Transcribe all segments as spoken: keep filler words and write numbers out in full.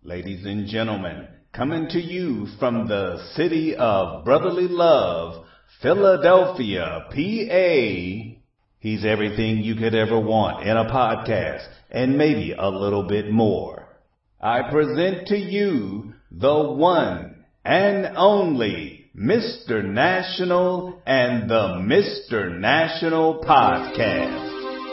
Ladies and gentlemen, coming to you from the city of brotherly love, Philadelphia, P A. He's everything you could ever want in a podcast, and maybe a little bit more. I present to you the one and only Mister National and the Mister National Podcast.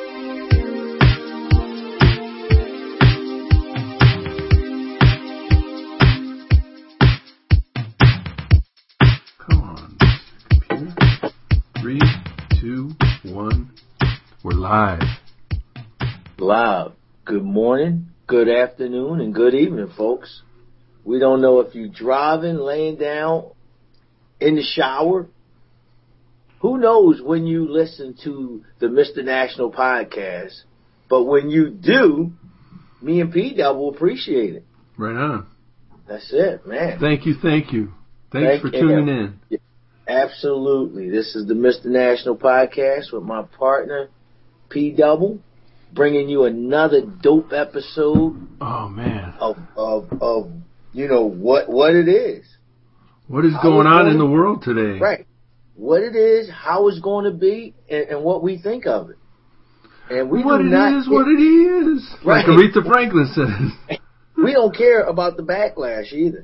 Three, two, one. We're live. Live. Good morning, good afternoon, and good evening, folks. We don't know if you're driving, laying down, in the shower. Who knows when you listen to the Mister National Podcast? But when you do, me and P Double appreciate it. Right on. That's it, man. Thank you, thank you. Thanks Thank for you. tuning in. Absolutely. This is the Mister National Podcast with my partner, P Double, bringing you another dope episode. Oh man. Of of of you know what what it is. What is going on in the world today? Right. What it is, how it's going to be, and, and what we think of it. And we what do it not is, what it is. Right. Like Aretha Franklin says. We don't care about the backlash either.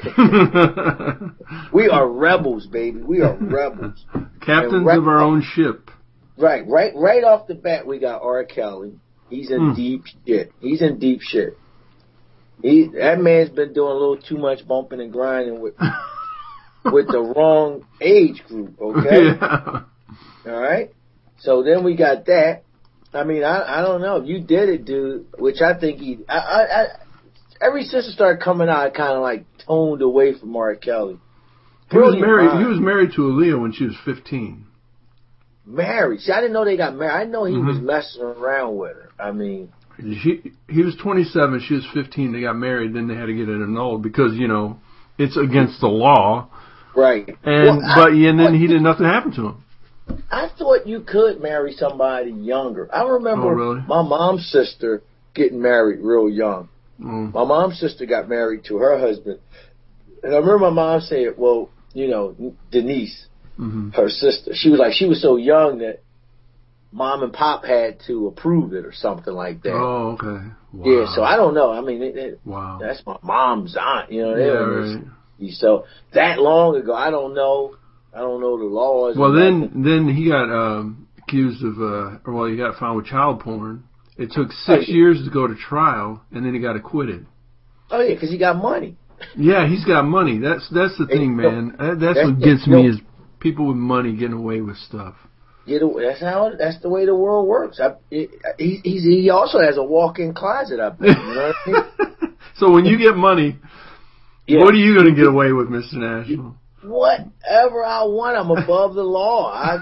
We are rebels, baby. We are rebels. Captains right, of our own ship. Right, right, right off the bat, we got R. Kelly. He's in Mm. deep shit. He's in deep shit. He that man's been doing a little too much bumping and grinding with with the wrong age group. Okay, Yeah. all right. So then we got that. I mean, I I don't know. You did it, dude. Which I think he. I I. I ever since it started coming out, I kind of like toned away from R. Kelly. He was Brilliant married. mind. He was married to Aaliyah when she was fifteen. Married. See, I didn't know they got married. I know he Mm-hmm. was messing around with her. I mean, He he was twenty-seven. She was fifteen. They got married. Then they had to get it annulled because you know it's against the law. right. And Well, but I, and then he did nothing happened to him. I thought you could marry somebody younger. I remember Oh, really? my mom's sister getting married real young. Mm. My mom's sister got married to her husband. And I remember my mom saying, well, you know, Denise, Mm-hmm. her sister, she was like, she was so young that mom and pop had to approve it or something like that. Oh, okay. Wow. Yeah, so I don't know. I mean, it, it, Wow. that's my mom's aunt, you know. They Yeah, were right. just- So that long ago, I don't know. I don't know the laws. Well, and then nothing. then he got um, accused of, uh, or well, he got found with child porn. It took six Oh, yeah. years to go to trial, and then he got acquitted. Oh yeah, because he got money. Yeah, he's got money. That's that's the Hey, thing, no, man. That, that's that's what the- gets no. me is people with money getting away with stuff. Get away. That's how. That's the way the world works. I, it, he, he's, he also has a walk-in closet up there. You know what I mean? So when you get money, Yeah. what are you going to get away with, Mister National? Whatever I want, I'm above the law. I,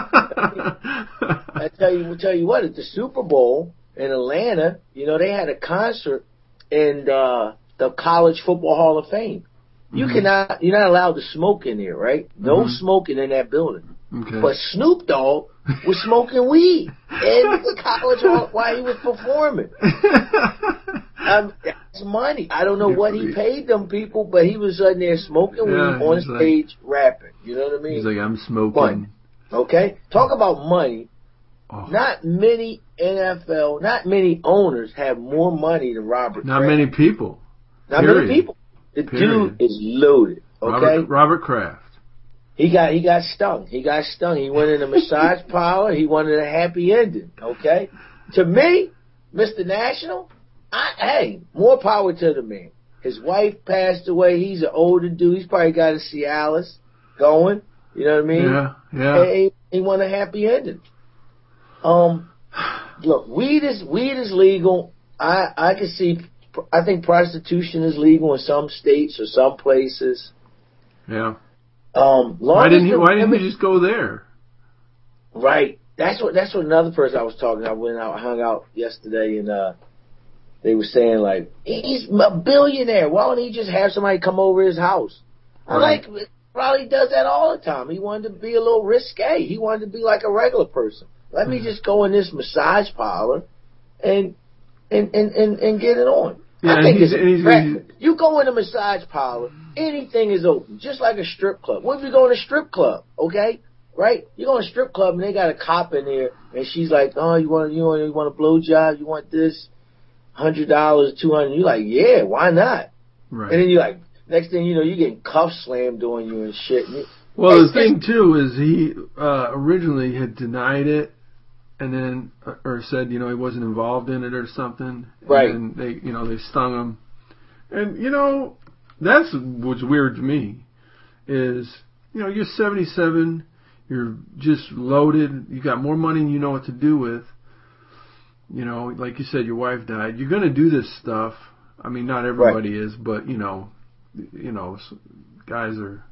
I tell you, tell you what. At the Super Bowl in Atlanta, you know, they had a concert in uh, the College Football Hall of Fame. You Mhm. cannot. You're not allowed to smoke in there, right? No Mhm. smoking in that building. Okay. But Snoop Dogg was smoking weed in the college hall while he was performing. Um, that's money. I don't know what he paid them people, but he was in there smoking weed Yeah, on he's like- stage rapping. You know what I mean? He's like, I'm smoking. Money. Okay? Talk about money. Oh, Not many N F L, not many owners have more money than Robert not Kraft. many people. Not period. many people. The Period. dude is loaded. Okay? Robert, Robert Kraft. He got he got stung. He got stung. He went in a massage parlor. He wanted a happy ending. Okay, to me, Mister National, I, hey, more power to the man. His wife passed away. He's an older dude. He's probably got a Cialis going. You know what I mean? Yeah, yeah. He, he want a happy ending. Um, look, weed is weed is legal. I I can see. I think prostitution is legal in some states or some places. Yeah. Um, long Why as didn't he? the Why didn't women- he just go there? Right. That's what that's what another person I was talking to. I went out, hung out yesterday, and uh, they were saying like, he's a billionaire. Why don't he just have somebody come over his house? I Right. like probably does that all the time. He wanted to be a little risque. He wanted to be like a regular person. Let me just go in this massage parlor and and and and, and get it on. Yeah, I think he's, it's and he's, a you go in a massage parlor, anything is open, just like a strip club. What if you go in a strip club, okay? Right? You go in a strip club and they got a cop in there, and she's like, "Oh, you want you want you want a blowjob? You want this hundred dollars, two hundred?" You're like, "Yeah, why not?" right. And then you're like, next thing you know, you're getting cuff slammed on you and shit. And you, well, it's, the thing too is he uh, originally had denied it. And then, or said, you know, he wasn't involved in it or something. Right. And they, you know, they stung him. And, you know, that's what's weird to me is, you know, you're seventy-seven, you're just loaded, you got more money than you know what to do with. You know, like you said, your wife died. You're going to do this stuff. I mean, not everybody right. is, but, you know, you know, guys are...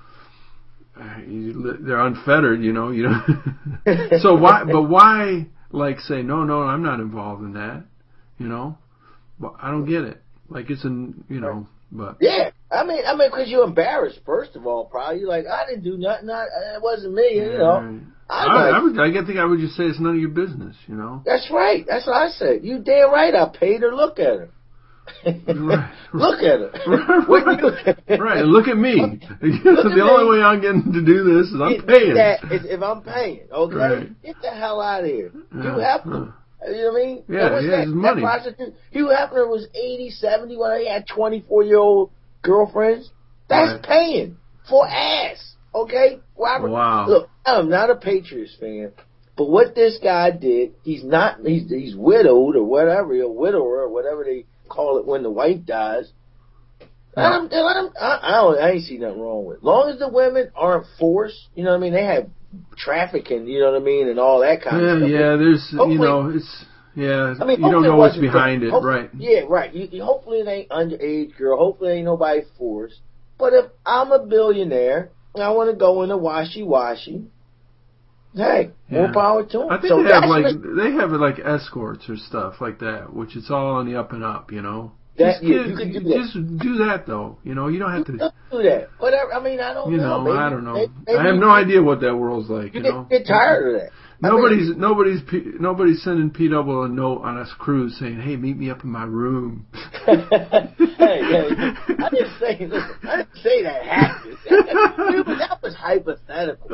They're unfettered, you know. You know. So why? But why? Like say no, no, I'm not involved in that. You know. Well, I don't get it. Like it's an, you know. But yeah, I mean, I mean, because you're embarrassed. First of all, probably you're like, I didn't do nothing. I, it wasn't me. You know. Right. I, I, like, I would. I get think I would just say it's none of your business. You know. That's right. That's what I said. You damn right. I paid her. Look at her. Right. Look at it. Right. Right. Look at me. Look the at only me. way I'm getting to do this is I'm it, paying. That, if I'm paying, okay? Right. Get the hell out of here. Yeah. Hugh Hefner. Uh, you know what I mean? Yeah, was yeah, that, his money. That prostitute. Hugh Hefner was eighty, seventy when he had twenty-four-year-old girlfriends. That's right. Paying for ass, okay? Robert, wow. Look, I'm not a Patriots fan, but what this guy did, he's not, he's, he's widowed or whatever, a widower or whatever they call it when the wife dies. Let him, let him, I, I, don't, I ain't see nothing wrong with it. As long as the women aren't forced, you know what I mean? They have trafficking, you know what I mean, and all that kind yeah, of stuff. Yeah, yeah, there's, you know, it's, yeah, I mean, you don't know what's behind it, right? Yeah, right. You, you, hopefully it ain't underage girl. Hopefully it ain't nobody forced. But if I'm a billionaire and I want to go into washy-washy, hey, yeah. more power to them. I think so they have like the, they have like escorts or stuff like that, which it's all on the up and up, you know. That, just, yeah, get, you can do that. Just do that though, you know. You don't have you to do that. Whatever. I mean, I don't you know. know Maybe, I don't know. Maybe, maybe I have no idea what that world's like. You, you get, know, get tired of that. Nobody's I mean, nobody's nobody's sending P Double a note on us cruise saying, "Hey, meet me up in my room." hey, hey, I didn't say listen, I didn't say that happened. Dude, that was hypothetical.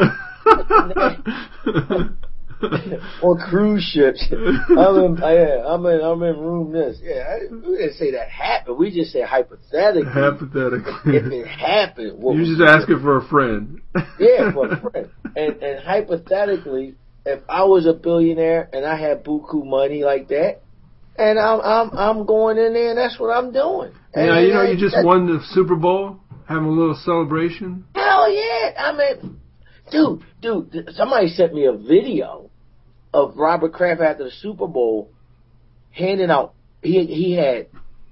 On cruise ships, I'm in, yeah, I'm in, I'm in room this. Yeah, I, we didn't say that happened. We just said hypothetically. Hypothetically, if it happened, what you're just asking it? for a friend. Yeah, for a friend. And and hypothetically, if I was a billionaire and I had buku money like that, and I'm I'm I'm going in there and that's what I'm doing. And, yeah, you know, you just that, won the Super Bowl, having a little celebration. Hell yeah! I mean, dude, dude, somebody sent me a video of Robert Kraft after the Super Bowl handing out. He he had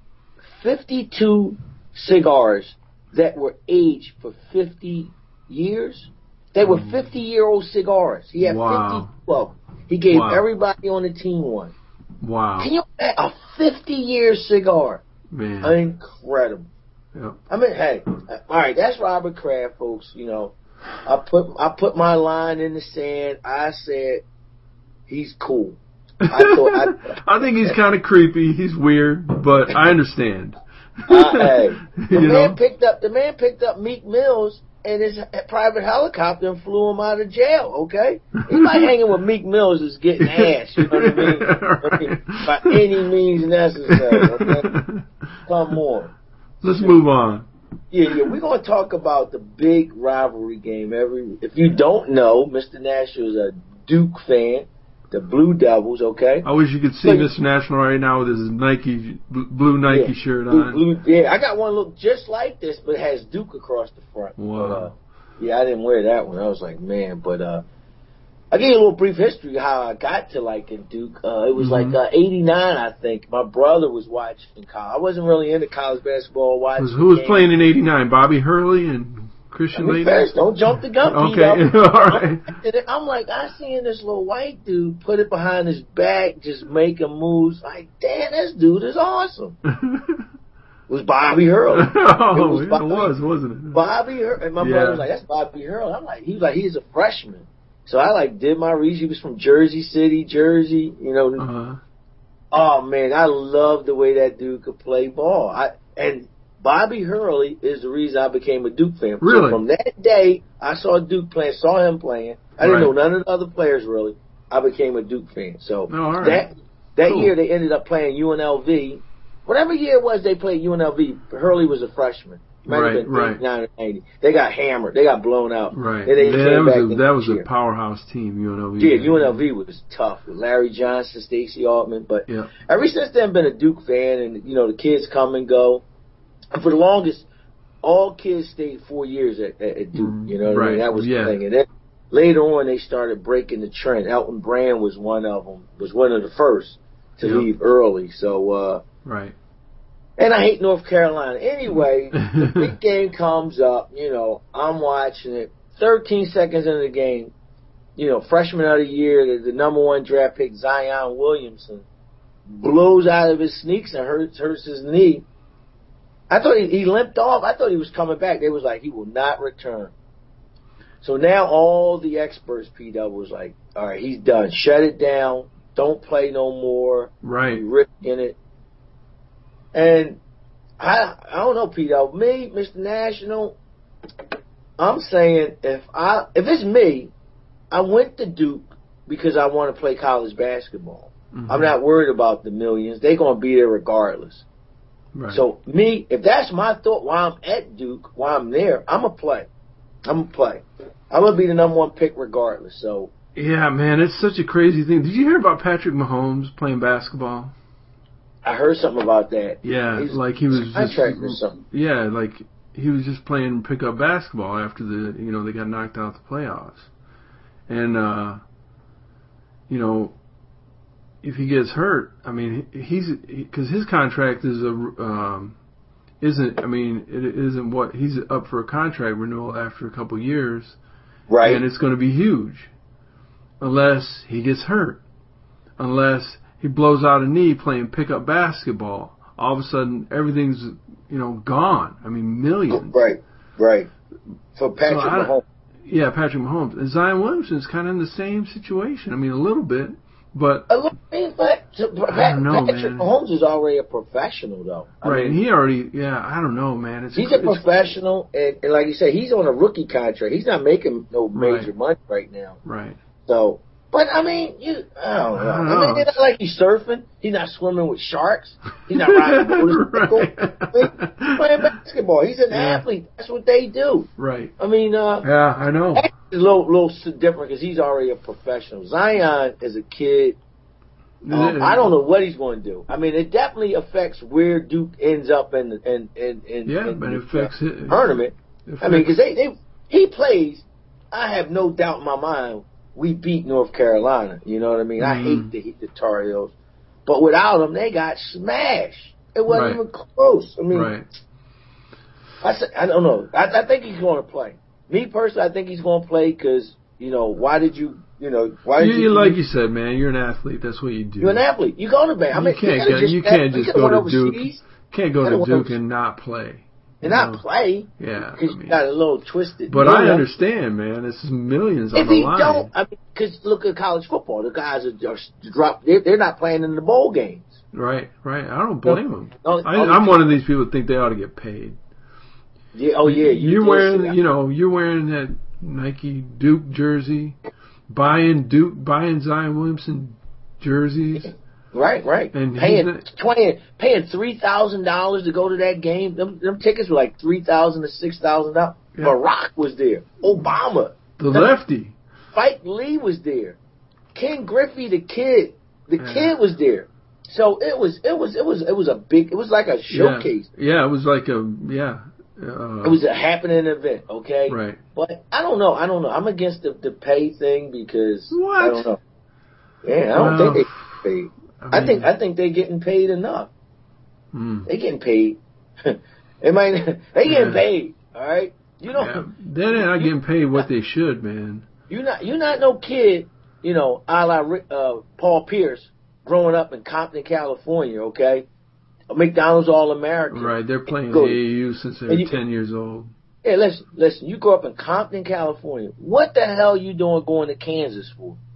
fifty-two cigars that were aged for fifty years. They were fifty-year-old cigars. He had wow. fifty of them. He gave wow. everybody on the team one. Wow. Can you a fifty-year cigar? Man. Incredible. Yep. I mean, hey, all right, that's Robert Kraft, folks. You know, I put I put my line in the sand. I said he's cool. I thought I, I think he's kind of creepy. He's weird, but I understand. Uh, hey, the man know? picked up the man picked up Meek Mills in his private helicopter and flew him out of jail. Okay, anybody hanging with Meek Mills is getting ass. You know what I mean? Right. I mean by any means necessary. Okay, come on. Let's move on. Yeah, yeah, we're gonna talk about the big rivalry game. Every if you don't know, Mister National is a Duke fan. The Blue Devils, okay? I wish you could see so, Mister National right now with his Nike, blue Nike yeah, shirt blue, on. Blue, yeah, I got one look just like this, but it has Duke across the front. Wow. But, uh, yeah, I didn't wear that one. I was like, man, but, uh, I'll give you a little brief history of how I got to liking Duke. Uh, it was mm-hmm. like, uh, eighty-nine, I think. My brother was watching college. I wasn't really into college basketball watching. Who was playing in eighty-nine? Bobby Hurley and Christian I mean, Laettner? First, don't jump the gun, okay, all right. I'm, I'm like, I seen this little white dude put it behind his back, just making moves. Like, damn, this dude is awesome. It was Bobby Hurley. oh, it was, yeah, Bobby, it was, wasn't it? Bobby Hurley. And my yeah. brother was like, that's Bobby Hurley. I'm like, he was like, he's a freshman. So I like did my research. He was from Jersey City, Jersey, you know. Uh-huh. Oh man, I love the way that dude could play ball. I and Bobby Hurley is the reason I became a Duke fan. Really? So from that day, I saw Duke playing, saw him playing. I didn't Right. know none of the other players really. I became a Duke fan. So Oh, all right. that that Cool. year they ended up playing U N L V. Whatever year it was they played U N L V, Hurley was a freshman. Might Right, have been right. eighty-nine or ninety. They got hammered. They got blown out. Right. And they Yeah, came that back was the a, that next was year. a powerhouse team, U N L V. Yeah, U N L V was tough with Larry Johnson, Stacey Altman. But Yeah. ever since then, I've been a Duke fan, and you know the kids come and go. And for the longest, all kids stayed four years at, at, at Duke. You know what I Right, mean? That was yeah. the thing. And then later on, they started breaking the trend. Elton Brand was one of them. Was one of the first to Yeah. leave early. So. uh Right. And I hate North Carolina. Anyway, the big game comes up. You know, I'm watching it. thirteen seconds into the game, you know, freshman of the year, the, the number one draft pick, Zion Williamson, blows out of his sneaks and hurts hurts his knee. I thought he, he limped off. I thought he was coming back. They was like, he will not return. So now all the experts, P W, was like, all right, he's done. Shut it down. Don't play no more. Right. You're risking it. And I I don't know, P W. Me, Mister National, I'm saying if I if it's me, I went to Duke because I want to play college basketball. Mm-hmm. I'm not worried about the millions. They're gonna be there regardless. Right. So me, if that's my thought while I'm at Duke, while I'm there, I'm gonna play. I'm gonna play. I'm gonna be the number one pick regardless. So Yeah, man, it's such a crazy thing. Did you hear about Patrick Mahomes playing basketball? I heard something about that. Yeah, He's like he was just, contract or something. yeah, like he was just playing pickup basketball after the, you know, they got knocked out the playoffs. And, uh, you know, if he gets hurt, I mean, he's, because his contract is a, um, isn't, I mean, it isn't what, he's up for a contract renewal after a couple years. Right. And it's going to be huge. Unless he gets hurt. Unless he blows out a knee playing pickup basketball. All of a sudden, everything's, you know, gone. I mean, millions. Right, right. For Patrick So I- Mahomes. Yeah, Patrick Mahomes. And Zion Williamson's kind of in the same situation. I mean, a little bit, but I look, I mean, but I don't know, Patrick man. Mahomes is already a professional, though. I right. mean, And he already, yeah, I don't know, man. It's he's a it's, professional, and, and like you said, he's on a rookie contract. He's not making no major Right. money right now. right. So, but I mean, you, I don't know. I don't I, know. mean, it's not like he's surfing. He's not swimming with sharks. He's not riding a motorcycle. Right. I mean, he's playing basketball. He's an Yeah. athlete. That's what they do. Right. I mean, uh, Yeah, I know. It's a little, little different because he's already a professional. Zion is a kid. Um, I don't know what he's going to do. I mean, it definitely affects where Duke ends up in the in in, in, Yeah, in but the it affects it. tournament. It I mean, affects- because they, they he plays. I have no doubt in my mind we beat North Carolina. You know what I mean? I Mhm. hate the the Tar Heels, but without them, they got smashed. It wasn't Right. even close. I mean, right. I said, I don't know. I, I think he's going to play. Me personally, I think he's going to play because you know why did you you know why You, did you like you said, man, you're an athlete. That's what you do. You're an athlete. You go to bed. I You mean, can't could've go- you can't you just could've go went to Duke. overseas Can't go Kinda to what Duke I'm- and not play. and you not know? play Yeah, because I mean, you got a little twisted. but deal. I understand, man. This is millions on If the he line. don't, I mean, because look at college football. The guys are just drop. They're, they're not playing in the bowl games. Right, right. I don't blame them. No, I, no, I'm one of these people that think they ought to get paid. Yeah. Oh yeah. You You're did wearing, say- you know, you're wearing that Nike Duke jersey, buying Duke, buying Zion Williamson jerseys. Right, right. And he's paying not- twenty, paying three thousand dollars to go to that game. Them, them tickets were like three thousand to six thousand dollars. Yeah. Barack was there. Obama. The Them- lefty. Spike Lee was there. Ken Griffey, the kid, the Yeah. kid was there. So it was, it was, it was, it was a big. It was like a showcase. Yeah, yeah, it was like a yeah. Uh, It was a happening event. Okay. right. But I don't know. I don't know. I'm against the, the pay thing because What? I don't know. Yeah, I don't Well, think they get paid. I, I mean, think I think they're getting paid enough. mm, They getting paid. They might. They getting Yeah. paid. All right. You know. yeah. They're not getting paid what they should, man. You not. You not no kid. You know, a la Rick- uh, Paul Pierce, growing up in Compton, California. Okay. A McDonald's All American. Right, they're playing Go- A A U since they were and you- ten years old. Hey, listen, listen. You grew up in Compton, California. What the hell you doing going to Kansas for?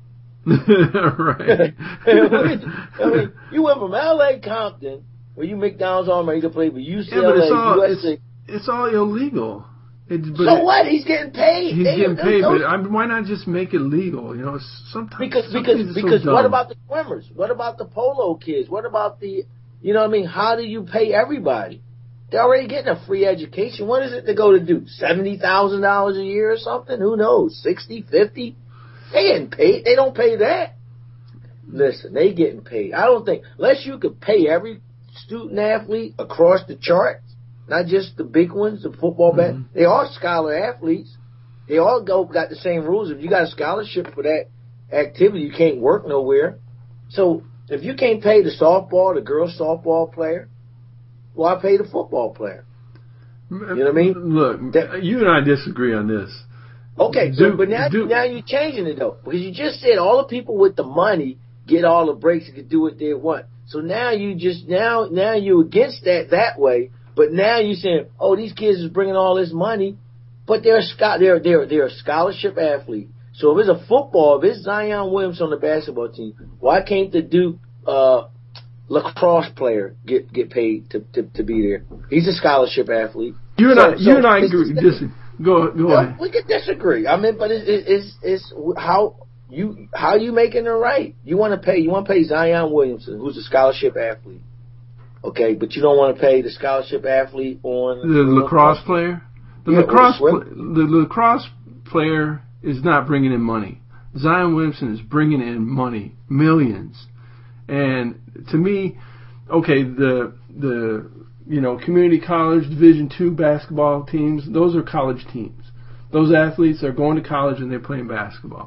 Right. I mean, you went from L A Compton, where you McDonald's All-American, you can play for U C L A, yeah, but it's all, U S C. it's, it's all illegal. It's, but so it, what? He's getting paid. He's they, getting paid, those, but I mean, why not just make it legal? You know, sometimes because some because so because dumb. what about the swimmers? What about the polo kids? What about the, you know what I mean? How do you pay everybody? They're already getting a free education. What is it to go to do? seventy thousand dollars a year or something? Who knows? sixty, fifty? They getting paid. They don't pay that. Listen, they getting paid. I don't think, unless you could pay every student athlete across the charts, not just the big ones, the football, mm-hmm. bat, they are scholar athletes. They all go got the same rules. If you got a scholarship for that activity, you can't work nowhere. So if you can't pay the softball, the girls softball player, why pay the football player? You know what I mean? Look, that, you and I disagree on this. Okay, do, so but now do, now you're changing it though, because you just said all the people with the money get all the breaks and can do what they want. So now you just now now you're against that that way. But now you're saying, oh, these kids is bringing all this money, but they're a they're they're they're a scholarship athlete. So if it's a football, if it's Zion Williamson on the basketball team, why can't the Duke uh, lacrosse player get get paid to, to to be there? He's a scholarship athlete. You and so, I, so you and I agree. Dis- go go well, ahead. We could disagree. I mean, but it's it's it's how you how you making it right. You want to pay you want to pay Zion Williamson, who's a scholarship athlete. Okay, but you don't want to pay the scholarship athlete on the lacrosse player. The yeah, lacrosse pl- the lacrosse player is not bringing in money. Zion Williamson is bringing in money, millions. And to me, okay, the the you know community college Division two basketball teams, those are college teams. Those athletes are going to college and they're playing basketball.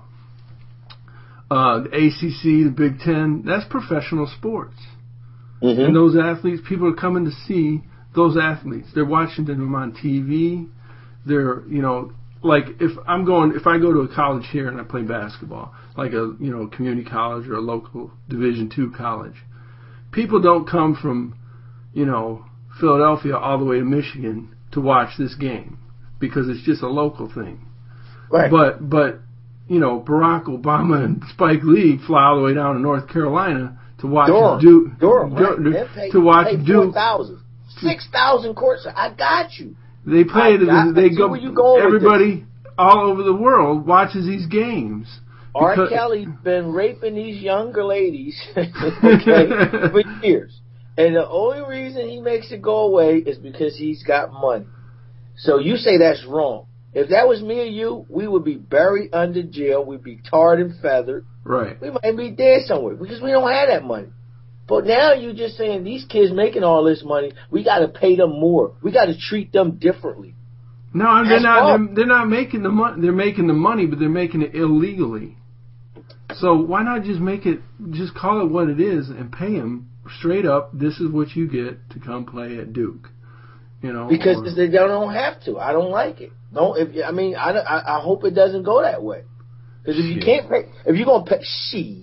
Uh, the A C C, the Big Ten, that's professional sports. Mm-hmm. And those athletes, people are coming to see those athletes. They're watching them on T V. They're, you know, like if I'm going, if I go to a college here and I play basketball, like a, you know, community college or a local Division two college, people don't come from, you know, Philadelphia all the way to Michigan to watch this game because it's just a local thing. Right. But, but, you know, Barack Obama and Spike Lee fly all the way down to North Carolina to watch Durham, Duke. Durham, right. Duke Pay, to watch pay Duke. four thousand, six thousand courts. I got you. They play it. They go. You everybody all over the world watches these games. R. Kelly's been raping these younger ladies okay, for years, and the only reason he makes it go away is because he's got money. So you say that's wrong. If that was me or you, we would be buried under jail. We'd be tarred and feathered. Right. We might be dead somewhere because we don't have that money. But now you're just saying these kids making all this money, we got to pay them more. We got to treat them differently. No, they're not. They're, they're not making the money. They're making the money, but they're making it illegally. So why not just make it? Just call it what it is and pay them straight up. This is what you get to come play at Duke. You know, because or, they don't have to. I don't like it. No, if I mean, I, I, I hope it doesn't go that way. Because if you can't pay, if you're gonna pay, she,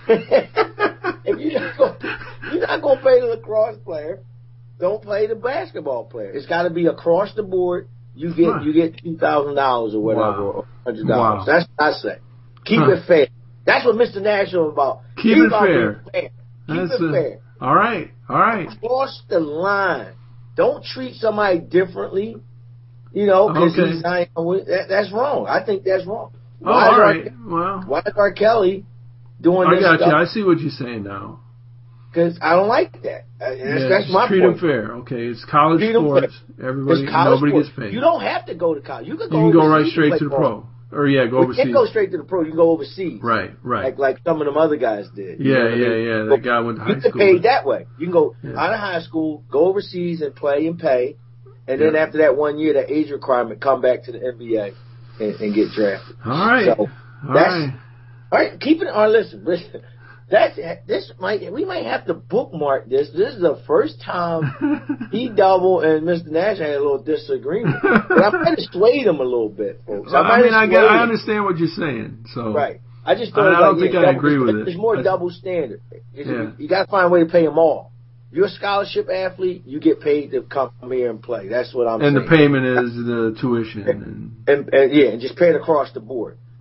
if you're not gonna, you're not gonna pay the lacrosse player, don't play the basketball player. It's got to be across the board. You get huh. you get two thousand dollars or whatever, wow. or hundred dollars. Wow. That's what I say. Keep huh. it fair. That's what Mister National is about. Keep He's it about fair. fair. Keep That's it a, fair. All right, all right. Cross the line. Don't treat somebody differently. You know, because okay. he's that, that's wrong. I think that's wrong. Oh, why all right. Well, why is R. Kelly doing I this got stuff? you. I see what you're saying now. Because I don't like that. That's, yeah, that's my treat point. Treat them fair. Okay, it's college treat sports. Everybody, it's college nobody sports. gets paid. You don't have to go to college. You can go. You can go right overseas straight to the ball. pro. Or yeah, go we overseas. You can't go straight to the pro. You can go overseas. Right, right. Like like some of them other guys did. Yeah, yeah, yeah, I mean? yeah. That guy went to high you school. You get paid that way. You can go yeah. out of high school, go overseas and play and pay, and then yeah. after that one year, that age requirement, come back to the N B A and, and get drafted. All right. So all that's, right. All right. Keep it on. Listen, listen. That's this might we might have to bookmark this. This is the first time he double and Mister Nash had a little disagreement. But I might have swayed him a little bit, folks. Well, I, I mean, I get, I understand what you're saying. So right. I just thought I, I don't like, think yeah, I double, agree with there's it. There's more I, double standard. Yeah. You, you got to find a way to pay them all. You're a scholarship athlete. You get paid to come here and play. That's what I'm and saying. And the payment is the tuition. And, and, and, and yeah, and just pay it across the board. Not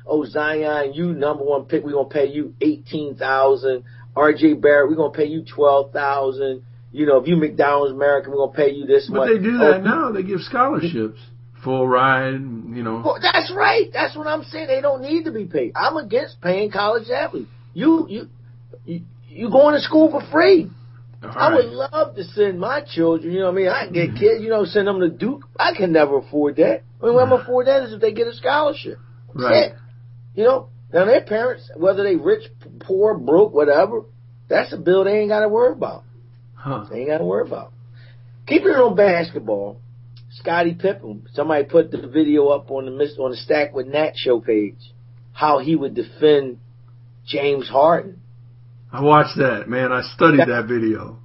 oh, Zion, you number one pick, we're going to pay you eighteen thousand dollars. R J Barrett, we're going to pay you twelve thousand dollars. You know, if you McDonald's American, we're going to pay you this but much. But they do that oh, now. They give scholarships. Full ride, you know. Well, that's right. That's what I'm saying. They don't need to be paid. I'm against paying college athletes. You, you, you, you going to school for free. All I right. would love to send my children, you know what I mean? I get kids, you know, send them to Duke. I can never afford that. I mean, what I'm going to afford that is if they get a scholarship. That's Right. it. You know, now their parents, whether they rich, poor, broke, whatever, that's a bill they ain't got to worry about. Huh. They ain't got to worry about. Keeping it on basketball, Scottie Pippen, somebody put the video up on the on the Stack with Nat show page, how he would defend James Harden. I watched that, man. I studied that video.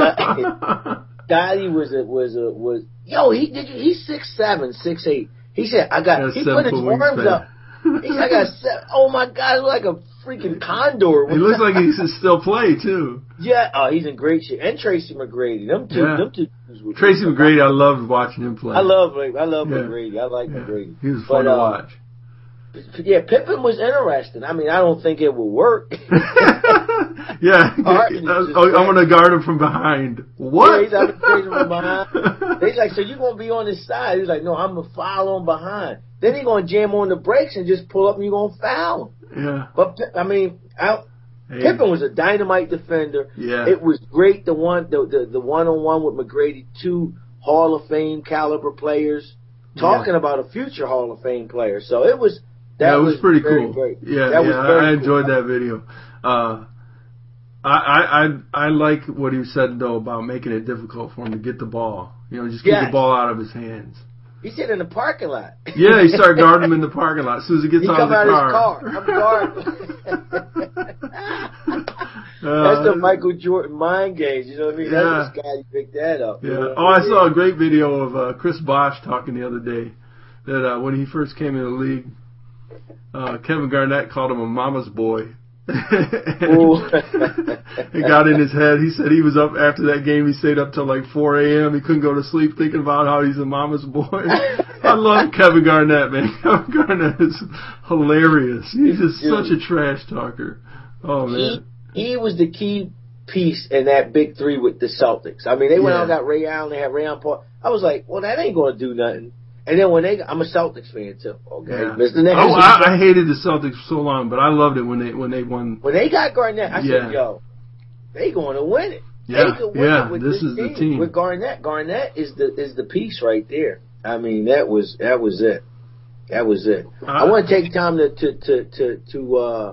Scottie was a was a was yo. He did you, he's six seven, six eight. He said I got. That's He put his seven arms wingspan. up. He said I got. Seven, oh my God, it's like a freaking condor. He looks like he can still play too. Yeah, oh, he's in great shape. And Tracy McGrady, them two, Yeah. them two. dudes were- Tracy McGrady, I loved watching him play. I love I love Yeah. McGrady. I like Yeah. McGrady. He was fun But, to uh, watch. Yeah, Pippen was interesting. I mean, I don't think it will work. Yeah, Harden is I, just I'm going to guard him from behind. What? Yeah, he's out there from behind. He's like, so you're going to be on his side? He's like, no, I'm going to foul him behind. Then he's going to jam on the brakes and just pull up and you're going to foul him. Yeah. But, I mean, I, Hey. Pippen was a dynamite defender. Yeah. It was great, the one, the, the, the one-on-one with McGrady, two Hall of Fame caliber players, talking Yeah. about a future Hall of Fame player. So it was, that yeah, it was, pretty very cool. Great. Yeah, that yeah, was very I enjoyed cool. that video. Uh, I, I, I, I like what he said though about making it difficult for him to get the ball. You know, just get Yes. the ball out of his hands. He said in the parking lot. Yeah, he started guarding him in the parking lot as soon as he gets He out come of the out car. of his car. I'm guarding. Uh, That's the Michael Jordan mind games. You know what I mean? Yeah. That's the guy who picked that up. Yeah. You know? Oh, I saw a great video of uh, Chris Bosh talking the other day that uh, when he first came in the league, uh, Kevin Garnett called him a mama's boy. It got in his head. He said he was up after that game. He stayed up till like four a.m. He couldn't go to sleep thinking about how he's a mama's boy. I love Kevin Garnett, man. Kevin Garnett is hilarious. He's just Dude. such a trash talker. Oh, man. He, he was the key piece in that big three with the Celtics. I mean, they went Yeah. out and got Ray Allen. They had Ray Allen Paul. I was like, well, that ain't going to do nothing. And then when they, I'm a Celtics fan too. Okay, Yeah. Mister Nixon. Oh, I, I hated the Celtics for so long, but I loved it when they when they won. When they got Garnett, I Yeah. said, yo, they going to win it. Yeah, they could win yeah, it with this this is the team. team. With Garnett. Garnett is the is the piece right there. I mean, that was that was it. That was it. Uh, I want to take time to to to to, to uh,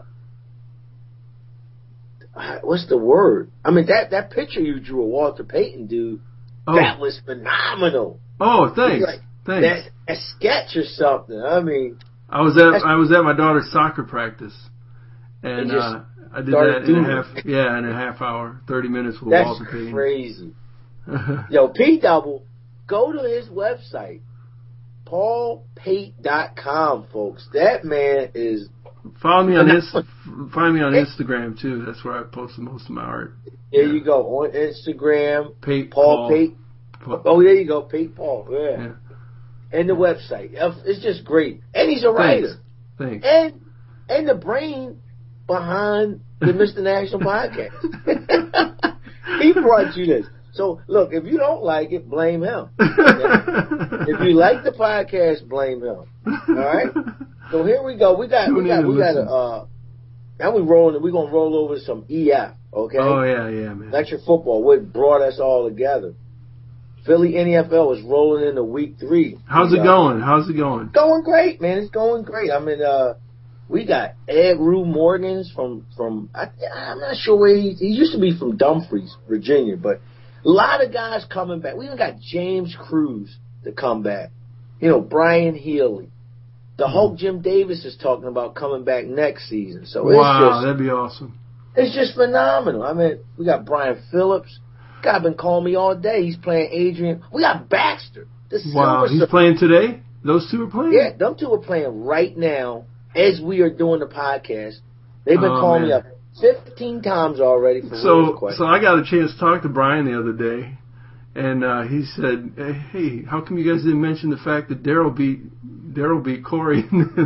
what's the word? I mean, that that picture you drew of Walter Payton, dude, Oh, that was phenomenal. oh, thanks, Like, thanks. That, a sketch or something. I mean, I was at I was at my daughter's soccer practice, and You just uh, I did started that in a doing half yeah in a half hour, thirty minutes with that's Walter Payton. crazy. Yo, P Double, go to his website, paul pate dot com, folks. That man is. Follow me on this. Find me on Instagram too. That's where I post most of my art. There Yeah. you go on Instagram, Pate Paul Pate. Paul. Oh, there you go, Pate Paul. Yeah. Yeah. And the website, it's just great. And he's a writer, Thanks. and and the brain behind the Mister National podcast. He brought you this. So look, if you don't like it, blame him. If you like the podcast, blame him. All right. So here we go. We got Tune we got in and we got a. listen. Uh, now we rolling. We're gonna roll over some E F. Okay. Oh yeah, yeah, man. Electric football. What brought us all together? Philly N F L is rolling into week three. How's We it got- going? How's it going? Going great, man. It's going great. I mean, uh, we got Ed Rue Morgans from from. I, I'm not sure where he he used to be from Dumfries, Virginia, but a lot of guys coming back. We even got James Cruz to come back. You know, Brian Healy. The Hulk Jim Davis is talking about coming back next season. So Wow, it's just that'd be awesome. it's just phenomenal. I mean, we got Brian Phillips. Guy been calling me all day. He's playing Adrian. We got Baxter. The Wow, Silver he's Sur- playing today? Those two are playing? Yeah, them two are playing right now as we are doing the podcast. They've been Oh, calling me man. up fifteen times already for rules So, questions. so I got a chance to talk to Brian the other day, and uh, he said, "Hey, how come you guys didn't mention the fact that Daryl beat Daryl beat Corey?"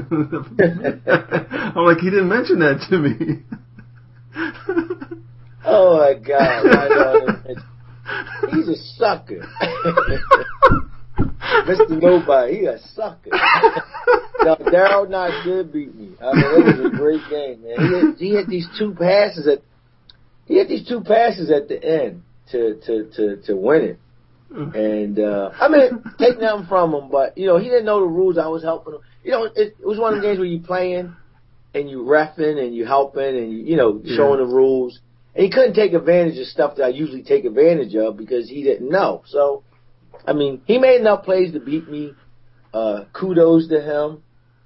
I'm like, he didn't mention that to me. Oh my God! I know. He's a sucker. Mister Nobody, he a sucker. No, Daryl Knox did beat me. I mean, it was a great game, man. He had, he had these two passes at he had these two passes at the end to to to, to win it. And uh I mean, take nothing from him, but you know, he didn't know the rules. I was helping him. You know, it, it was one of the games where you playing and you reffing and you helping and you, you know showing yeah. the rules. And he couldn't take advantage of stuff that I usually take advantage of because he didn't know. So, I mean, he made enough plays to beat me. Uh, kudos to him.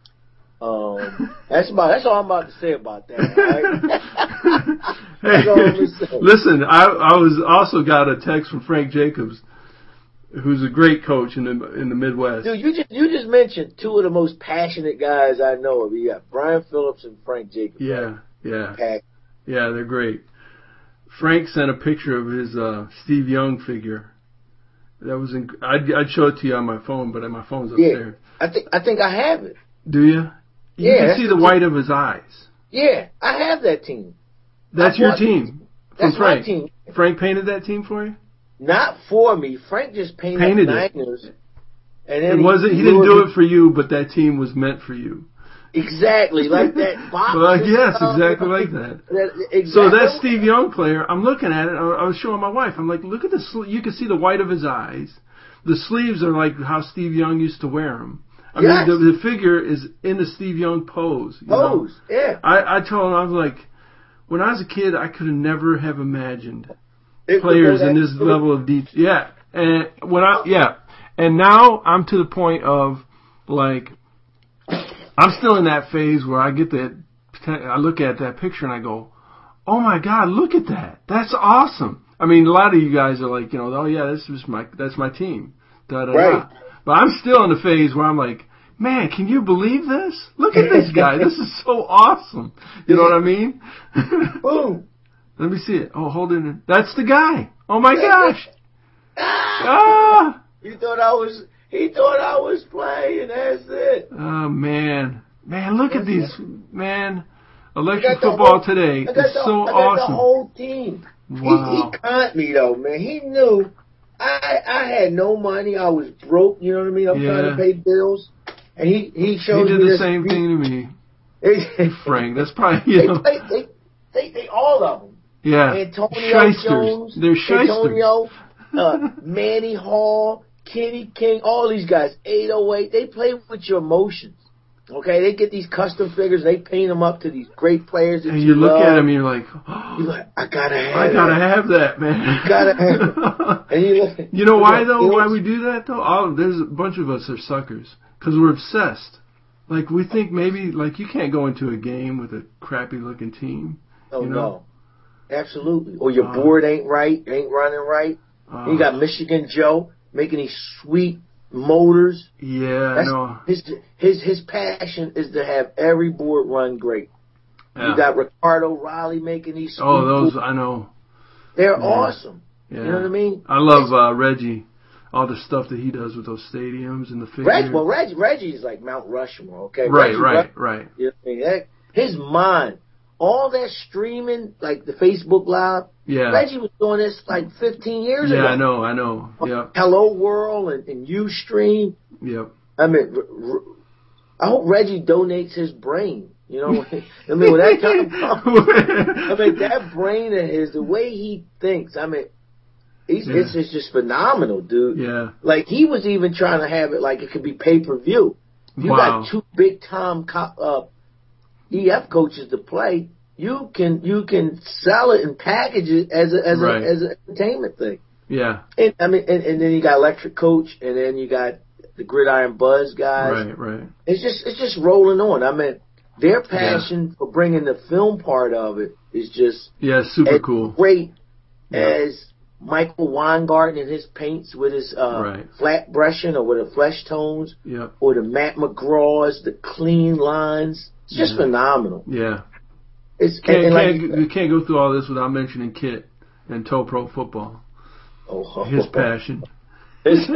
Um, that's about. That's all I'm about to say about that. Right? That's all I'm saying. Listen, I I was also got a text from Frank Jacobs, who's a great coach in the in the Midwest. Dude, you just you just mentioned two of the most passionate guys I know of. You got Brian Phillips and Frank Jacobs. Yeah, right? yeah, Pack. yeah. They're great. Frank sent a picture of his uh, Steve Young figure. That was in, I'd, I'd show it to you on my phone, but my phone's upstairs. Yeah, I think I think I have it. Do you? You yeah, can see the white of his eyes. Yeah, I have that team. That's your team. That's Frank. my team. Frank painted that team for you? Not for me. Frank just painted, painted the Niners. It. And then it wasn't. He, he didn't do it for you, but that team was meant for you. Exactly, like that box. Well, yes, exactly like that. that exactly. So that Steve Young player, I'm looking at it. I, I was showing my wife. I'm like, look at the. Sl- you can see the white of his eyes. The sleeves are like how Steve Young used to wear them. I yes. mean, the, the figure is in the Steve Young pose. You pose, know? yeah. I, I told him, I was like, when I was a kid, I could have never have imagined it players in this cool. level of detail. Yeah, and when I yeah, and now I'm to the point of like. I'm still in that phase where I get that, I look at that picture and I go, oh my God, look at that. That's awesome. I mean, a lot of you guys are like, you know, oh yeah, this is my, that's my team. Da, da, right. da. But I'm still in the phase where I'm like, man, can you believe this? Look at this guy. This is so awesome. You know what I mean? Boom. Let me see it. Oh, hold it in. That's the guy. Oh my gosh. ah. You thought I was... He thought I was playing. That's it. Oh man, man, look that's at these, it. man. Electric football whole, today is the, so I got awesome. The whole team. Wow. He, he conned me though, man. He knew I I had no money. I was broke. You know what I mean? I'm yeah. trying to pay bills, and he he showed me. He did me the this, same he, thing to me. Frank, that's probably you they, know. They, they, they, they all of them. Yeah. Antonio shysters. Jones. They're shysters. Antonio, uh, Manny Hall. Kenny King, all these guys, eight oh eight, they play with your emotions. Okay, they get these custom figures, they paint them up to these great players. That and you, you look love. at them, and you're like, oh, you're like, I gotta have I gotta that. have that, man. You gotta have it. And you look. You know why though? Was, why we do that though? Oh, there's a bunch of us are suckers because we're obsessed. Like we think maybe like you can't go into a game with a crappy looking team. Oh you know? no, absolutely. Or your uh, board ain't right, ain't running right. Uh, you got Michigan Joe making these sweet motors. Yeah, That's I know. His his his passion is to have every board run great. Yeah. You got Ricardo Riley making these. Oh, those boards. I know. They're yeah. awesome. Yeah. You know what I mean? I love uh, Reggie. All the stuff that he does with those stadiums and the figures. Reg, well, Reggie, Reggie's like Mount Rushmore. Okay, right, Reggie, right, Reg, right. You know what I mean? That, his mind, all that streaming, like the Facebook Live. Yeah. Reggie was doing this like fifteen years yeah, ago. Yeah, I know, I know. Yeah. Hello World and, and Ustream. Yep. I mean, r- r- I hope Reggie donates his brain. You know, I mean, when that time comes, I mean, that brain of his, the way he thinks, I mean, he's, yeah. it's, it's just phenomenal, dude. Yeah. Like, he was even trying to have it like it could be pay-per-view. You wow. got two big-time co- uh, E F coaches to play. You can you can sell it and package it as a as right. a as an entertainment thing. Yeah. And I mean, and, and then you got Electric Coach, and then you got the Gridiron Buzz guys. Right, right. It's just it's just rolling on. I mean, their passion yeah. for bringing the film part of it is just yeah, super as cool. Great yeah. as Michael Weingarten and his paints with his uh, right. flat brushing or with the flesh tones, yeah. or the Matt McGraw's, the clean lines. It's just yeah. phenomenal. Yeah. It's can't, and, and can't, like, you can't go through all this without mentioning Kit and Toe Pro Football. Oh, his passion. He's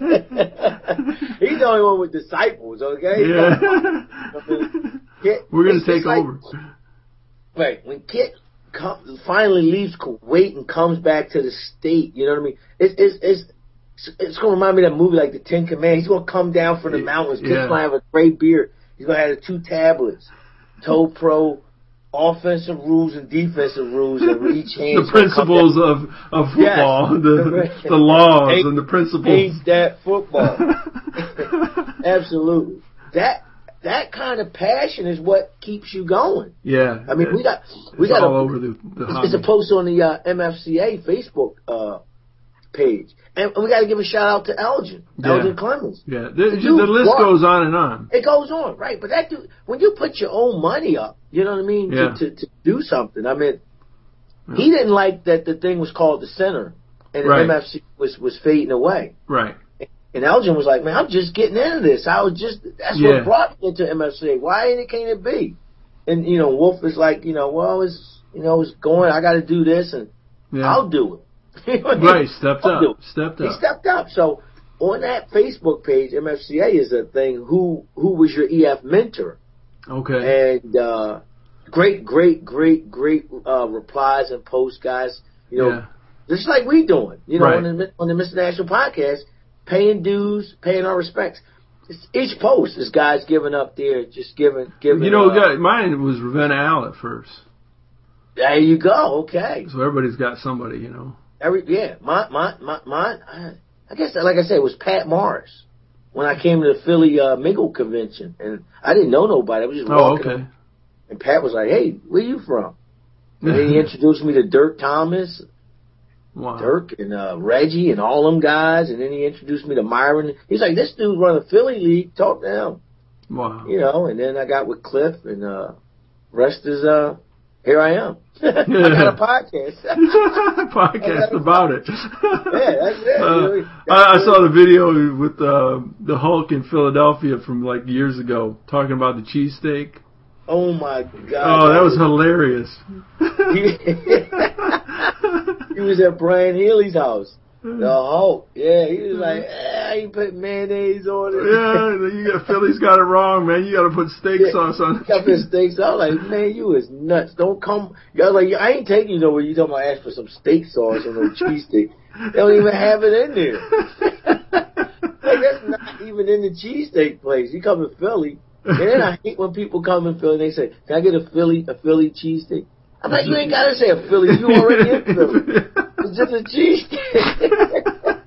the only one with disciples, okay? Yeah. I mean, Kit, We're going to take like, over. Right. When Kit come, finally leaves Kuwait and comes back to the state, you know what I mean? It's, it's, it's, it's going to remind me of that movie like The Ten Commandments. He's going to come down from the mountains. Kit's Yeah. going to have a great beard. He's going to have the two tablets. Toe Pro, offensive rules and defensive rules, and each hand. The principles of, of football, Yes. the, the laws Ain't, and the principles. Ain't that football? Absolutely. That that kind of passion is what keeps you going. Yeah. I mean, yeah. we got we it's got all a, over the, the it's, it's a post on the uh, M F C A Facebook uh, page, and, and we got to give a shout out to Elgin, Yeah. Elgin Clemens. Yeah, the, the, dude list brought- goes on and on. It goes on, right? But that dude, when you put your own money up, you know what I mean, Yeah. to, to to do something. I mean, Yeah. he didn't like that the thing was called the Center, and the Right. M F C was was fading away. Right. And Elgin was like, man, I'm just getting into this. I was just, that's Yeah. what brought me into M F C A. Why ain't it, can't it be? And, you know, Wolf is like, you know, well, it's, you know, it's going, I got to do this, and Yeah. I'll do it. You know what I mean? Right, stepped I'll up. do it. Stepped He up. stepped up. So on that Facebook page, M F C A is a thing, who, who was your E F mentor? Okay. And, uh, great, great, great, great, uh, replies and posts, guys. You know, Yeah. just like we doing, you know, Right. on the on the Mister National podcast, paying dues, paying our respects. It's, each post is guys giving up there, just giving, giving. You know, uh, guy- mine was Ravenna Al at first. there you go. Okay. So everybody's got somebody, you know. Every yeah, my my my mine. I, I guess like I said, it was Pat Morris when I came to the Philly uh, Mingle convention, and I didn't know nobody. I was just Oh, walking, okay. and Pat was like, "Hey, where you from?" And then he introduced me to Dirk Thomas. Wow. Dirk and uh, Reggie and all them guys, and then he introduced me to Myron. He's like, this dude run a Philly league, talk to him. Wow. You know, and then I got with Cliff, and uh, rest is, uh, here I am. I got a podcast. Podcast about it. Yeah, that's it. Uh, Really. I, I saw the video with uh, the Hulk in Philadelphia from like years ago talking about the cheesesteak. Oh my God. Oh, that was hilarious. He was at Brian Healy's house. The Hulk. Yeah, he was like, eh, you put mayonnaise on it. Yeah, you got Philly's got it wrong, man. You got to put steak Yeah, sauce on it. got this steak sauce. I was like, man, you is nuts. Don't come. I was like, I ain't taking you nowhere. You talking about ask for some steak sauce and no cheesesteak. They don't even have it in there. Like, that's not even in the cheesesteak place. You come to Philly, and then I hate when people come in Philly and they say, can I get a Philly, a Philly cheesesteak? I'm like, you ain't got to say a Philly. You already in Philly. It's just a cheesesteak.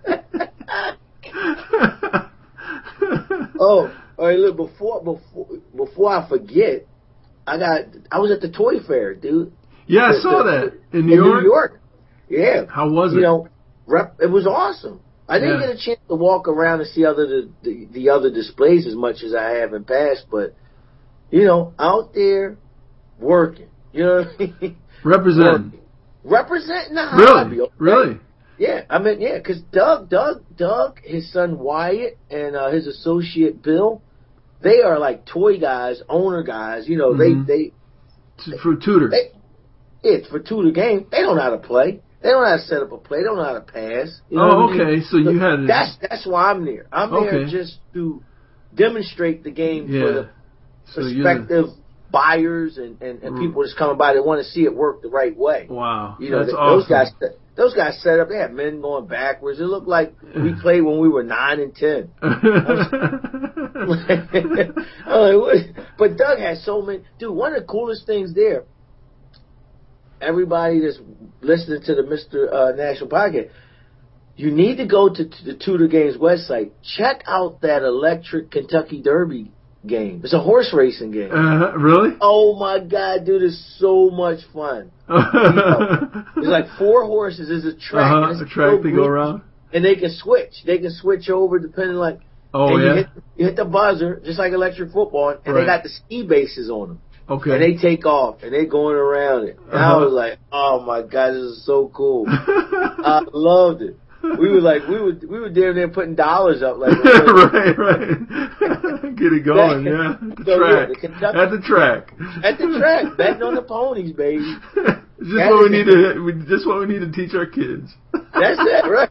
Oh, all right, look, before, before, before I forget, I got, I was at the toy fair, dude. Yeah, I The- saw the- that in New York. New York. Yeah. How was it? You know, rep, it was awesome. I didn't Yeah. get a chance to walk around and see other the, the, the other displays as much as I have in past, but, you know, out there working. You know what I mean? Representing. Representing the Really? hobby. Okay? Really? Yeah, I mean, yeah, because Doug, Doug, Doug, his son Wyatt, and uh, his associate Bill, they are like toy guys, owner guys. You know, Mhm. they T- For tutors. they they it's for tutor game. They don't know how to play. They don't know how to set up a play. They don't know how to pass. You know Oh, what I mean? okay. So you had a- that's that's why I'm there. I'm there Okay. just to demonstrate the game for Yeah. the So you're the- prospective buyers and, and, and Mm. people that's coming by that want to see it work the right way. Wow. You know, That's th- awesome. those guys, those guys set up. They had men going backwards. It looked like we played when we were nine and ten. I'm like, what? But Doug has so many. Dude, one of the coolest things there. Everybody that's listening to the Mister Uh, National Podcast, you need to go to, to the Tudor Games website. Check out that electric Kentucky Derby game. It's a horse racing game. Uh, really? Oh my God, dude, it's so much fun. There's like four horses. There's a track. Uh-huh, and it's a track so to go good. around. And they can switch. They can switch over depending like. Oh, and yeah? You hit, you hit the buzzer just like electric football, and Right. they got the ski bases on them. Okay. And they take off and they going around it. And Uh-huh. I was like, oh my God, this is so cool. I loved it. We were like, we were we were damn near putting dollars up like. right, right. Get it going, yeah. At the So, yeah, track. the Kentucky- At the track. At the track, betting on the ponies, baby. It's just what we need to. We, just what we need to teach our kids. That's it, right?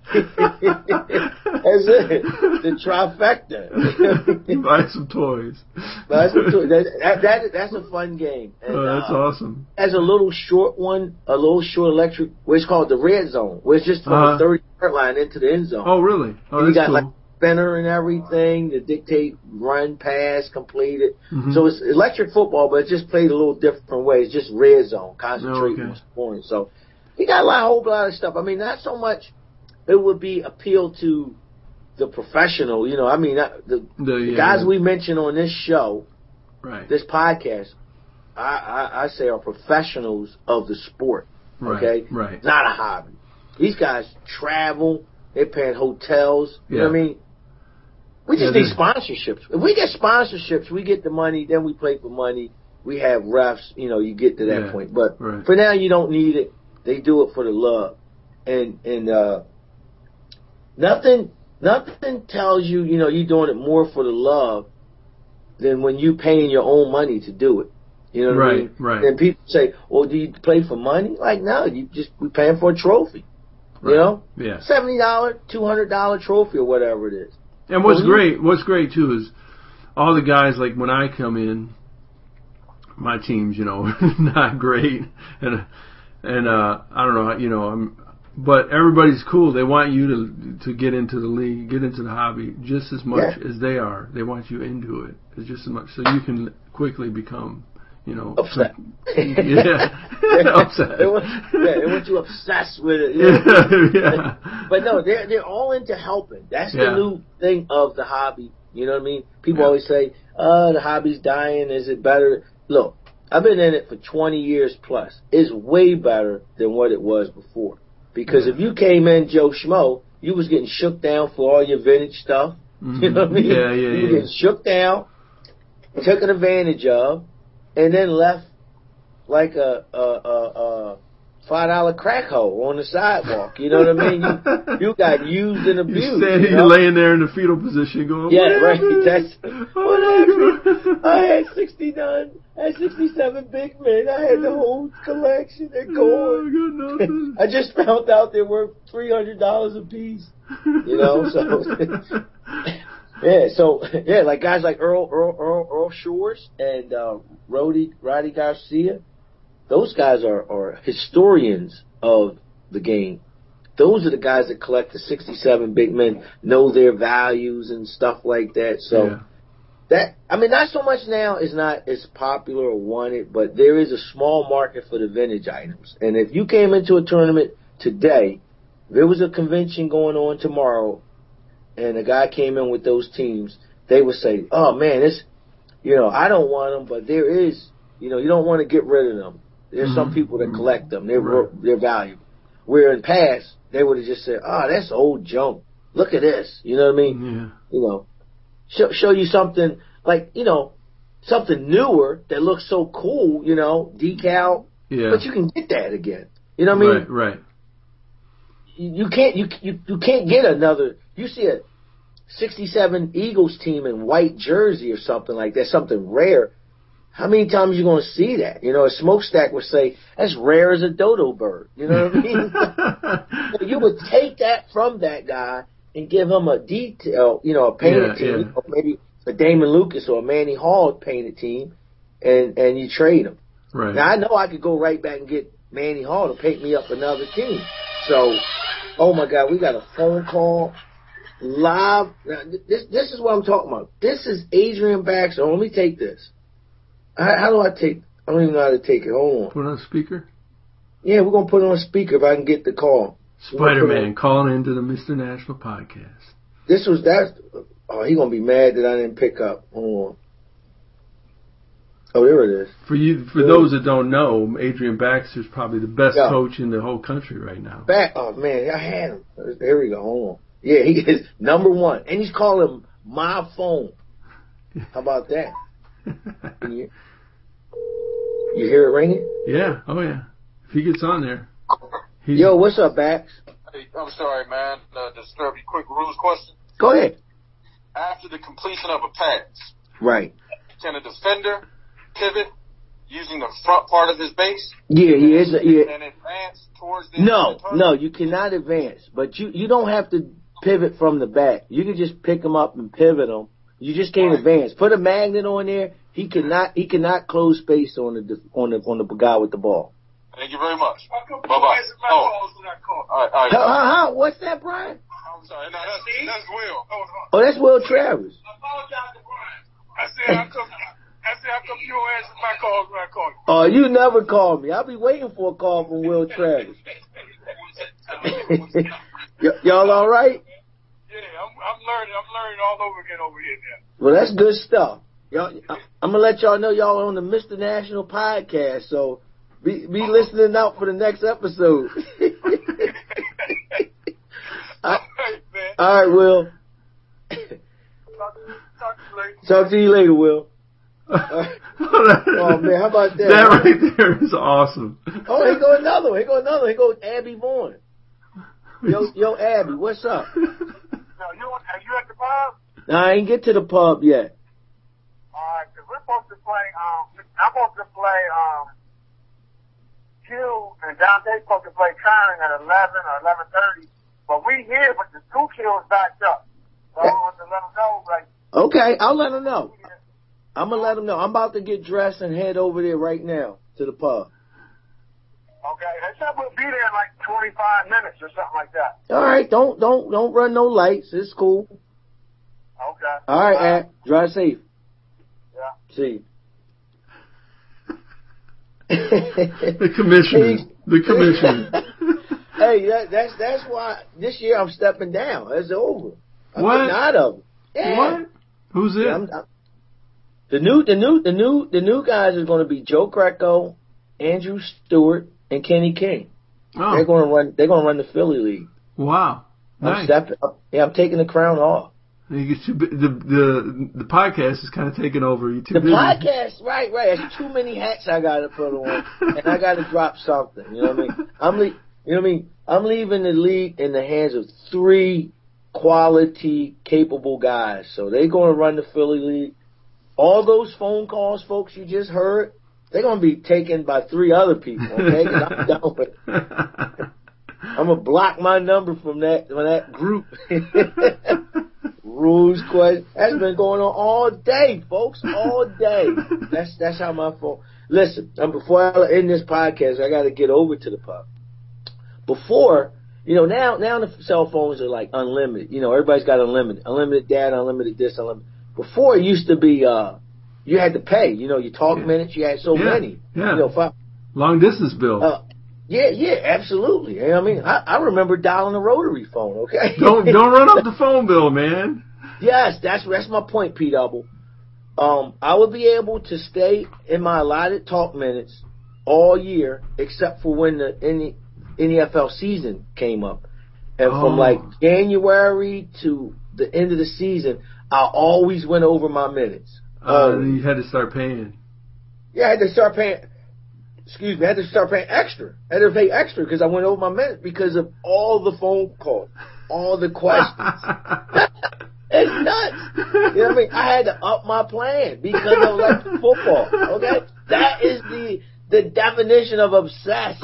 That's it. The trifecta. Buy some toys. Buy some toys. That, that, that, that's a fun game. And, oh, that's uh, awesome. As a little short one, a little short electric, where it's called the red zone, where it's just from uh-huh. the thirty-yard line into the end zone. Oh, really? Oh, and that's you got cool. like spinner and everything to dictate run, pass, complete it. Mm-hmm. So it's electric football, but it's just played a little different way. It's just red zone, concentrating oh, okay. on scoring. So he got a lot, a whole lot of stuff. I mean, not so much it would be appeal to the professional, you know, I mean, the, the, the yeah, guys yeah. we mention on this show, right. this podcast, I, I, I say are professionals of the sport, okay? Right, right. Not a hobby. These guys travel, they're paying hotels, you yeah. know what I mean? We just yeah, need sponsorships. If we get sponsorships, we get the money, then we play for money. We have refs, you know, you get to that yeah, point. But right. for now, you don't need it. They do it for the love. And, and, uh, nothing, nothing tells you, you know, you're doing it more for the love than when you paying your own money to do it. You know what right, I mean? Right, And people say, well, do you play for money? Like, no, you just, we paying for a trophy. right. You know? Yeah. seventy dollars, two hundred dollars trophy or whatever it is. And what's Well, great, what's great too is all the guys, like when I come in, my team's, you know, not great. And, and, uh, I don't know, you know, I'm, but everybody's cool. They want you to to get into the league, get into the hobby just as much Yeah. as they are. They want you into it as just as much, so you can quickly become, you know, Upset. yeah, upset. They want, yeah, they want you obsessed with it. You know? yeah. But no, they're they're all into helping. That's Yeah. the new thing of the hobby. You know what I mean? People Yeah. always say, "Oh, the hobby's dying. Is it better?" Look, I've been in it for twenty years plus. It's way better than what it was before. Because if you came in Joe Schmo, you was getting shook down for all your vintage stuff. Mm-hmm. You know what I mean? Yeah, yeah, you were yeah. getting shook down, taken advantage of, and then left like a a a, a five dollar crack hole on the sidewalk. You know what I mean? You, you got used and abused. You're, standing, you know? you're laying there in the fetal position going, Yeah, what right. happened? That's Oh, what happened. my I had sixty-nine, I had sixty-seven big men. I had the whole collection. They're God. gone. Oh, I got nothing. I just found out they're worth three hundred dollars a piece. You know, so yeah, so yeah, like guys like Earl Earl Earl, Earl Shores and uh, Roddy Roddy Garcia, those guys are, are historians of the game. Those are the guys that collect the sixty-seven big men, know their values and stuff like that. So Yeah. that, I mean, not so much now is not as popular or wanted, but there is a small market for the vintage items. And if you came into a tournament today, if there was a convention going on tomorrow, and a guy came in with those teams, they would say, oh man, it's, you know, I don't want them, but there is, you know, you don't want to get rid of them. There's mm-hmm. some people that collect them. They're, Right. they're valuable. Where in past, they would have just said, oh, that's old junk. Look at this. You know what I mean? Yeah. You know, show, show you something like, you know, something newer that looks so cool, you know, decal. Yeah. But you can get that again. You know what I mean? Right, right. You, you can't, you, you, you can't get another, you see a sixty-seven Eagles team in white jersey or something like that, something rare. How many times are you going to see that? You know, a smokestack would say, that's rare as a dodo bird. You know what I mean? So you would take that from that guy and give him a detail, you know, a painted Yeah, team, yeah. or maybe a Damon Lucas or a Manny Hall painted team, and, and you trade them. Right. Now, I know I could go right back and get Manny Hall to paint me up another team. So, oh my God, we got a phone call live. Now, this, this is what I'm talking about. This is Adrian Baxter. Let me take this. How, how do I take? I don't even know how to take it. Hold on. Put on speaker. Yeah, we're gonna put it on speaker if I can get the call. Spider-Man calling into the Mister National podcast. This was that. Oh, he gonna be mad that I didn't pick up. Hold on. Oh, there it is. For you, for Yeah. those that don't know, Adrian Baxter's probably the best Yeah. coach in the whole country right now. Back. Oh man, I had him. There we go. Hold on. Yeah, he is number one, and he's calling my phone. How about that? Can you, you hear it ringing? Yeah. Oh yeah. If he gets on there, he's, Yo, what's up, Bax? Hey, I'm sorry, man. Uh, disturb you. Quick rules question. Go ahead. After the completion of a pass, Right. can a defender pivot using the front part of his base? Yeah, he is. A, yeah. And advance towards the No, end of the no, you cannot advance. But you, you don't have to pivot from the back. You can just pick him up and pivot him. You just can't Right. advance. Put a magnet on there. He cannot. He cannot close space on the on the on the guy with the ball. Thank you very much. Bye bye. Oh. All right, all right. How, how, how, what's that, Brian? I'm sorry. No, that's, that's Will. Oh, that's Will Travis. I apologize to Brian. I said how come I said how come you don't answer my calls when I call you? Oh, you never call me. I'll be waiting for a call from Will Travis. Y- y'all all right? Yeah, I'm, I'm learning. I'm learning all over again over here now. Well, that's good stuff. Y'all, I- I'm gonna let y'all know y'all are on the Mister National podcast, so be be listening out for the next episode. I- All right, man. all right, Will. Talk, talk to you later. Talk to you later, Will. Oh man, how about that? That right there is awesome. Oh, here go another one. Here go another one. Here goes Abby Vaughn. Yo, yo, Abby, what's up? No, you are you at the pub? No, I ain't get to the pub yet. All right, because we're supposed to play. Um, I'm supposed to play. Um, Q and Dante's supposed to play Kyron at eleven or eleven thirty. But we here, but the two kills backed up. So I want to let them know, like. Okay, I'll let him know. I'm gonna let him know. I'm about to get dressed and head over there right now to the pub. Okay, they said we'll be there in like twenty-five minutes or something like that. All right, don't don't don't run no lights. It's cool. Okay. All right, Ab, drive safe. Yeah. See. The commissioner. The commissioner. Hey, that, that's that's why this year I'm stepping down. It's over. I'm What? getting out of it. Yeah. What? Who's it? Yeah, I'm, I'm, the new, the new, the new, the new guys are going to be Joe Greco, Andrew Stewart, and Kenny King. Oh, They're going to run. They're going to run the Philly League. wow. I'm Nice. stepping. up. Yeah, I'm taking the crown off. You get too, bu- the the the podcast is kind of taking over. You too The busy. podcast, right, right. There's too many hats I got to put on, and I got to drop something. You know what I mean? I'm, le- you know what I mean? I'm leaving the league in the hands of three quality, capable guys. So they're going to run the Philly League. All those phone calls, folks, you just heard, they're going to be taken by three other people. Okay, 'cause I'm done with it. I'm gonna block my number from that from that group. Rules question. That's been going on all day, folks. All day. That's that's how my phone. Listen, um, before I end this podcast, I got to get over to the pub. Before, you know, now now the cell phones are like unlimited. You know, everybody's got unlimited, unlimited data, unlimited this, unlimited. Before it used to be, uh, you had to pay. You know, you talk Yeah. minutes, you had so Yeah. many. Yeah. You know, five, Long distance bill. uh, yeah, yeah, absolutely. You know what I mean, I, I remember dialing a rotary phone. Okay. don't don't run up the phone bill, man. Yes, that's that's my point, P Double. Um, I would be able to stay in my allotted talk minutes all year, except for when the N F L season came up, and Oh. from like January to the end of the season, I always went over my minutes. Uh, Um, you had to start paying. yeah, I had to start paying. Excuse me, I had to start paying extra. I had to pay extra because I went over my minutes because of all the phone calls, all the questions. It's nuts. You know what I mean? I had to up my plan because of like football. Okay, that is the the definition of obsessed.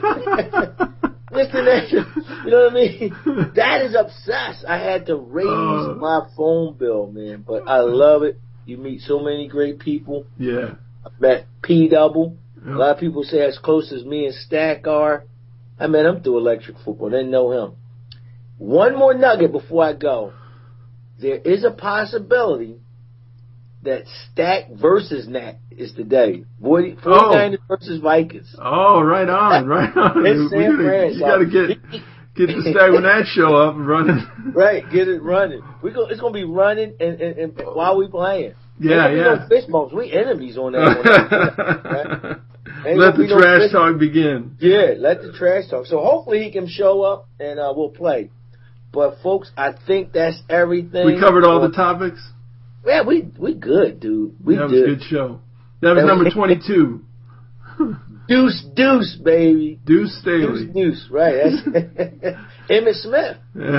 Listen, you know what I mean? That is obsessed. I had to raise Uh. my phone bill, man. But I love it. You meet so many great people. Yeah. I met P Double. Yep. A lot of people say as close as me and Stack are. I met him through electric football. Didn't know him. One more nugget before I go. There is a possibility that Stack versus Nat is today. forty-niners versus Vikings. Oh, right on, right on. It's San We Fran, gotta- you got to so- get get the Stag when that show up and running. Right, get it running. We go, it's going to be running and, and, and while we playing. Yeah, Ain't yeah. gonna be no fist bumps. We enemies on that one. Right? Ain't Let gonna the be no trash fist- talk begin. Yeah, let the trash talk. So hopefully he can show up and uh, we'll play. But folks, I think that's everything. We covered all the topics. Yeah, we we good, dude. We That was a good. good show. That was number twenty-two. Deuce, deuce, baby. Deuce Deuce, Staley. deuce. Right. That's Emmett Smith,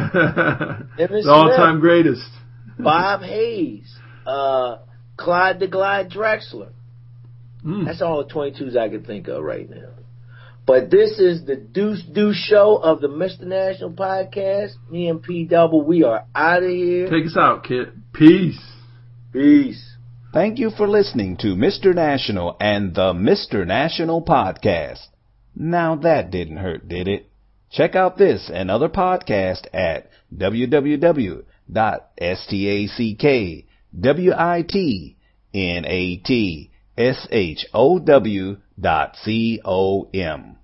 The all-time greatest. Bob Hayes, uh, Clyde the Glide Drexler, Mm. That's all the twenty-twos I can think of right now. But this is the Deuce Deuce show of the Mister National Podcast. Me and P Double, we are out of here. Take us out, kid. Peace. Peace. Thank you for listening to Mister National and the Mister National Podcast. Now that didn't hurt, did it? Check out this and other podcasts at w w w dot stackwithout dot com.